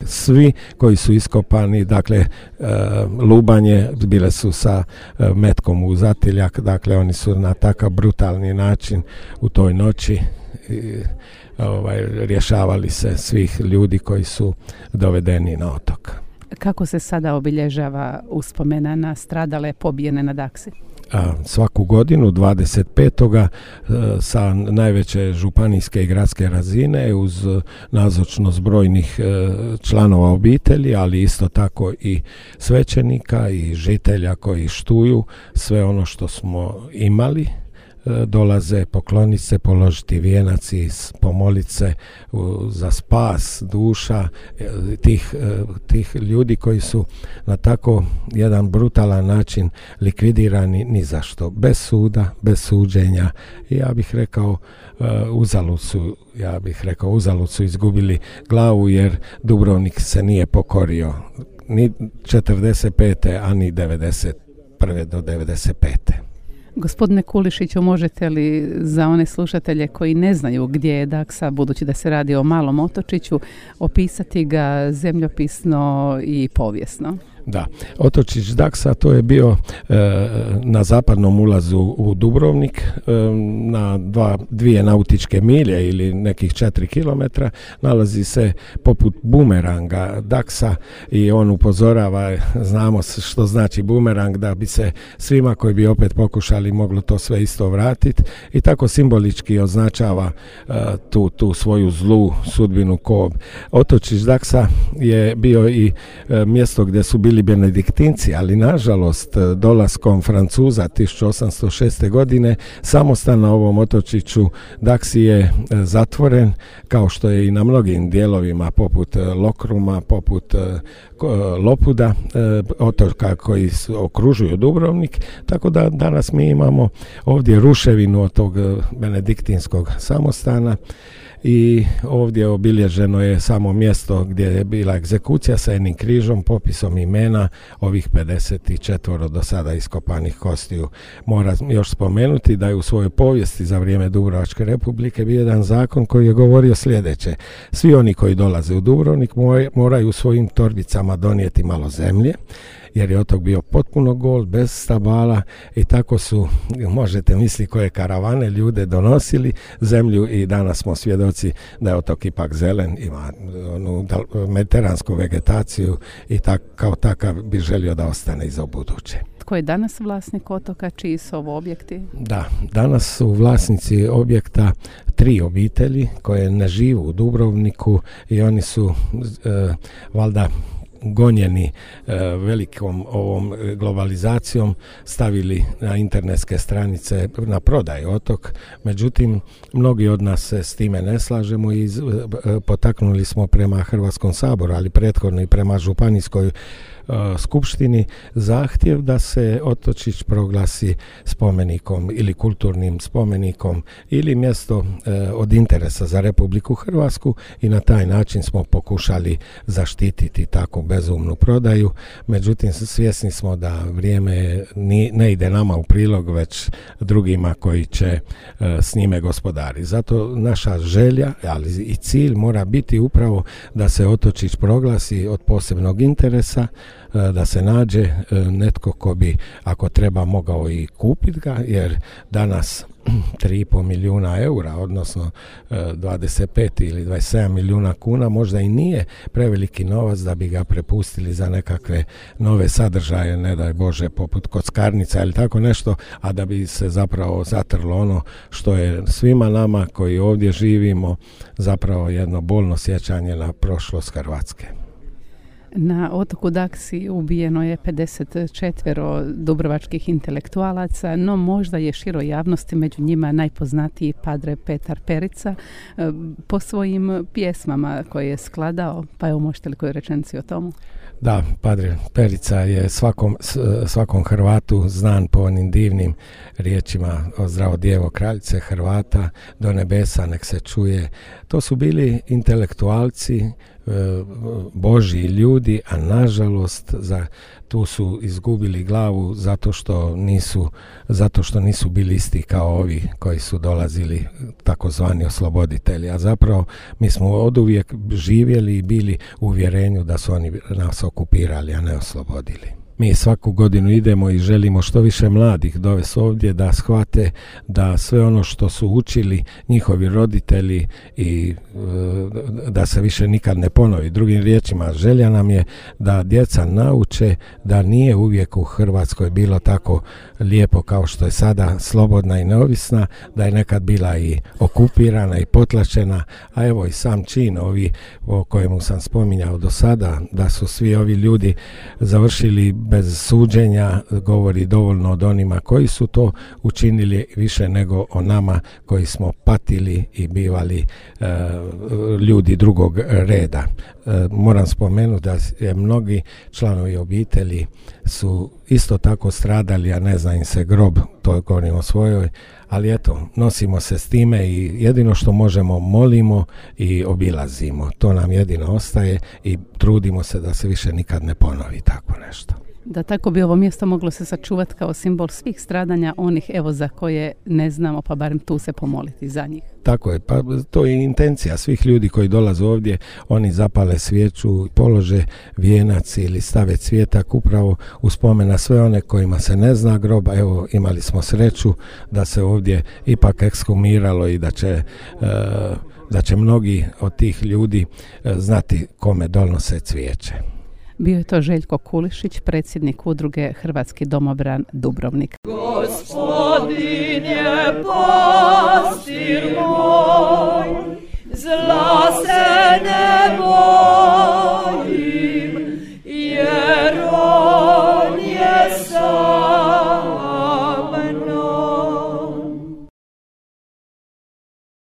svi koji su iskopani, dakle lubanje bile su sa metkom u zatiljak, dakle oni su na takav brutalni način u toj noći rješavali se svih ljudi koji su dovedeni na otok. Kako se sada obilježava uspomena na stradale pobijene na Daksi? Svaku godinu 25. sa najveće županijske i gradske razine uz nazočnost brojnih članova obitelji, ali isto tako i svećenika i žitelja koji štuju sve ono što smo imali. Dolaze pokloniti se, položiti vijenac i pomoliti se za spas duša tih ljudi koji su na tako jedan brutalan način likvidirani ni za što, bez suda, bez suđenja. I ja bih rekao uzalud su izgubili glavu, jer Dubrovnik se nije pokorio ni 45. a ni 91. do 95. Gospodine Kulišiću, možete li za one slušatelje koji ne znaju gdje je Daksa, budući da se radi o malom otočiću, opisati ga zemljopisno i povijesno? Da, otočić Daksa to je bio na zapadnom ulazu u Dubrovnik, na 2 nautičke milje ili nekih 4 kilometra, nalazi se poput bumeranga Daksa i on upozorava, znamo što znači bumerang, da bi se svima koji bi opet pokušali moglo to sve isto vratiti, i tako simbolički označava tu svoju zlu sudbinu ko otočić Daksa je bio i mjesto gdje su bili benediktinci, ali nažalost dolaskom Francuza 1806. godine samostan na ovom otočiću Daksi je zatvoren, kao što je i na mnogim dijelovima poput Lokruma, poput Lopuda, otoka koji okružuju Dubrovnik, tako da danas mi imamo ovdje ruševinu od tog benediktinskog samostana. I ovdje obilježeno je samo mjesto gdje je bila egzekucija sa jednim križom, popisom imena ovih 54 do sada iskopanih kostiju. Moram još spomenuti da je u svojoj povijesti za vrijeme Dubrovačke republike bio jedan zakon koji je govorio sljedeće: svi oni koji dolaze u Dubrovnik moraju u svojim torbicama donijeti malo zemlje, jer je otok bio potpuno gol, bez stabala, i tako su, možete misliti koje karavane ljude donosili zemlju, i danas smo svjedoci da je otok ipak zelen, ima onu mediteransku vegetaciju i kao takav bi želio da ostane i za buduće. Tko je danas vlasnik otoka? Čiji su ovo objekti? Da, danas su vlasnici objekta 3 obitelji koje ne žive u Dubrovniku i oni su valjda gonjeni velikom ovom globalizacijom stavili na internetske stranice na prodaj otok. Međutim, mnogi od nas se s time ne slažemo i potaknuli smo prema Hrvatskom saboru, ali prethodno i prema županijskoj skupštini zahtjev da se otočić proglasi spomenikom ili kulturnim spomenikom ili mjesto od interesa za Republiku Hrvatsku, i na taj način smo pokušali zaštititi takvu bezumnu prodaju. Međutim, svjesni smo da vrijeme ne ide nama u prilog, već drugima koji će s njime gospodari. Zato naša želja, ali i cilj mora biti upravo da se otočić proglasi od posebnog interesa, da se nađe netko ko bi, ako treba, mogao i kupiti ga, jer danas 3,5 milijuna eura, odnosno 25 ili 27 milijuna kuna možda i nije preveliki novac da bi ga prepustili za nekakve nove sadržaje, ne daj Bože, poput kockarnica ili tako nešto, a da bi se zapravo zatrlo ono što je svima nama koji ovdje živimo zapravo jedno bolno sjećanje na prošlost Hrvatske. Na otoku Daksi ubijeno je 54 dubrovačkih intelektualaca, no možda je široj javnosti među njima najpoznatiji padre Petar Perica po svojim pjesmama koje je skladao, pa evo možete li koju rečenicu o tomu? Da, padre Perica je svakom Hrvatu znan po onim divnim riječima: o zdravo djevo kraljice Hrvata, do nebesa nek se čuje. To su bili intelektualci Božji ljudi, a nažalost tu su izgubili glavu zato što nisu bili isti kao ovi koji su dolazili, takozvani osloboditelji. A zapravo mi smo oduvijek živjeli i bili u uvjerenju da su oni nas okupirali, a ne oslobodili. Mi svaku godinu idemo i želimo što više mladih dovesti ovdje da shvate da sve ono što su učili njihovi roditelji i da se više nikad ne ponovi. Drugim riječima, želja nam je da djeca nauče da nije uvijek u Hrvatskoj bilo tako lijepo kao što je sada, slobodna i neovisna, da je nekad bila i okupirana i potlačena, a evo i sam čin o kojemu sam spominjao do sada, da su svi ovi ljudi završili bez suđenja, govori dovoljno od onima koji su to učinili više nego o nama koji smo patili i bivali ljudi drugog reda. Moram spomenuti da je mnogi članovi obitelji su isto tako stradali, a ne zna im se grob, to govorim o svojoj, ali eto, nosimo se s time i jedino što možemo molimo i obilazimo. To nam jedino ostaje i trudimo se da se više nikad ne ponovi tako nešto. Da tako bi ovo mjesto moglo se sačuvati kao simbol svih stradanja onih evo za koje ne znamo, pa barem tu se pomoliti za njih. Tako je, pa to je intencija svih ljudi koji dolaze ovdje, oni zapale svijeću, polože vijenac ili stave cvijetak upravo u spomen na sve one kojima se ne zna groba. Evo, imali smo sreću da se ovdje ipak ekshumiralo i da će mnogi od tih ljudi znati kome donose cvijeće. Bio je to Željko Kulišić, predsjednik udruge Hrvatski domobran Dubrovnik. Gospodin je pastir moj.